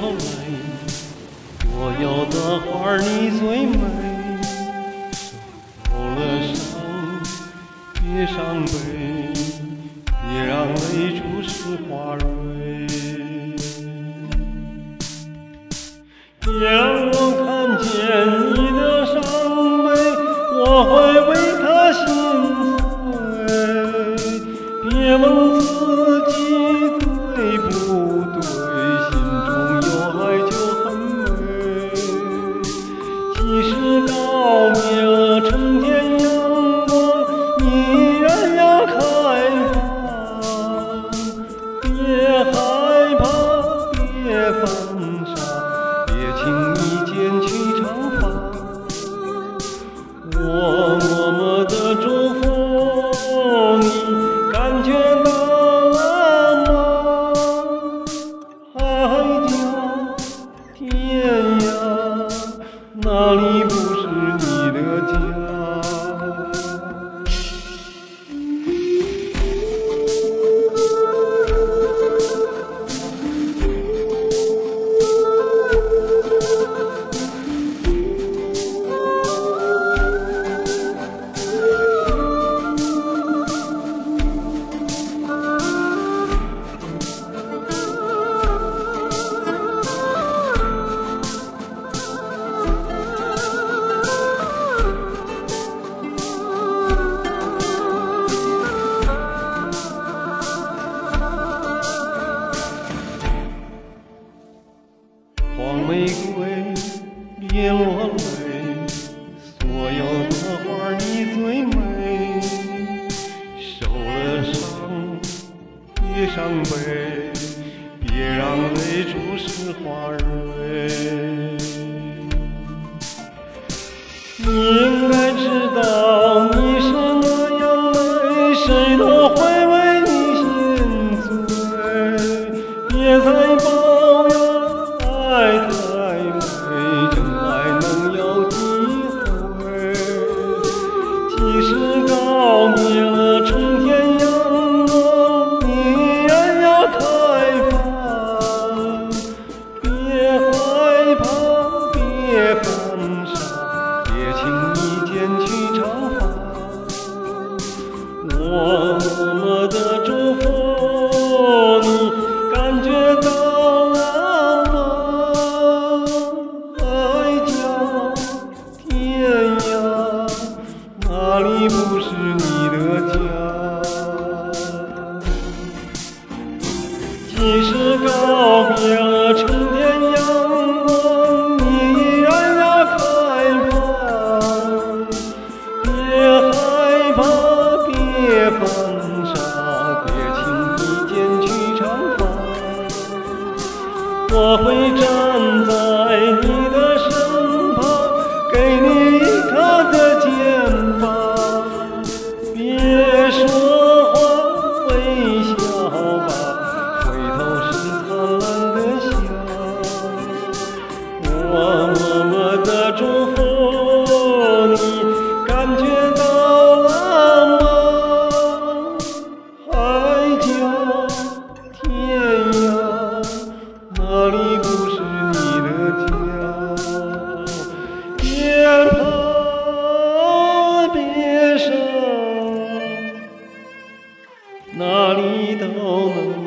美，所有的花儿你最美。受了伤，别伤悲，别让泪珠湿花蕊。别让我看见你的伤悲，我会为他心碎。别问自己对不对，心中有爱就很美。即使告别了春天阳光，你依然要开放。别害怕，别犯傻，别轻易剪去长发。我默默地祝福你，感觉到了吗？海角天涯，哪里不是你的家？黄玫瑰，别落泪，所有的花你最美。受了伤，别伤悲，别让泪珠湿花蕊。你应该知道你是那样美，谁都会为你心醉。别再抱怨爱太美，真爱能有几回？即使告别了春天阳光，你依然要开放。别害怕，别犯傻，别轻易剪去长发。我默默地祝福你，感觉到了吗？海角天涯，哪里不是你的家？即使告别了春天阳光，你依然要开放。别害怕，别犯傻，别轻易剪去长发。我会站在你的身旁，给你依靠的肩膀。别说话，微笑吧，回头是灿烂的笑。我默默地祝福你，感觉到了吗？海角天涯，哪里不是你的家？别怕，别伤，哪里都能